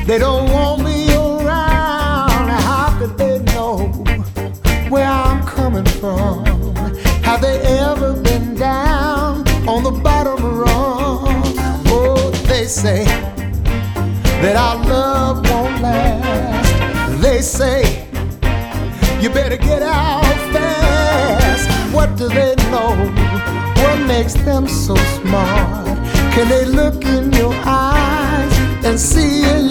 They don't want me around. How could they know where I'm coming from? Have they ever been down on the bottom rung? Oh, they say that our love won't last. They say you better get out fast. What do they know? What makes them so smart? Can they look in your eyes and see in